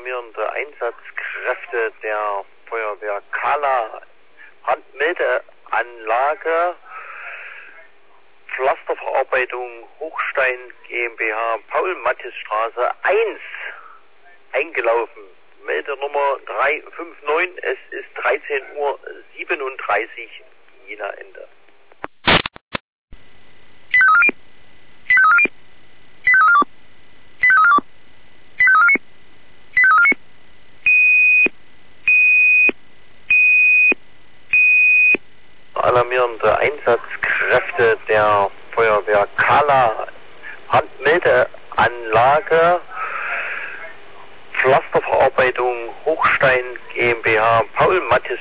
alarmierende Einsatzkräfte der Feuerwehr Kala, Brandmeldeanlage, Pflasterverarbeitung Hochstein GmbH, Paul-Matthies-Straße 1 eingelaufen. Meldenummer 359, es ist 13:37 Uhr, Jena Ende. Alarmierende Einsatzkräfte der Feuerwehr Kala, Brandmeldeanlage, Pflasterverarbeitung Hochstein GmbH, Paul-Matthies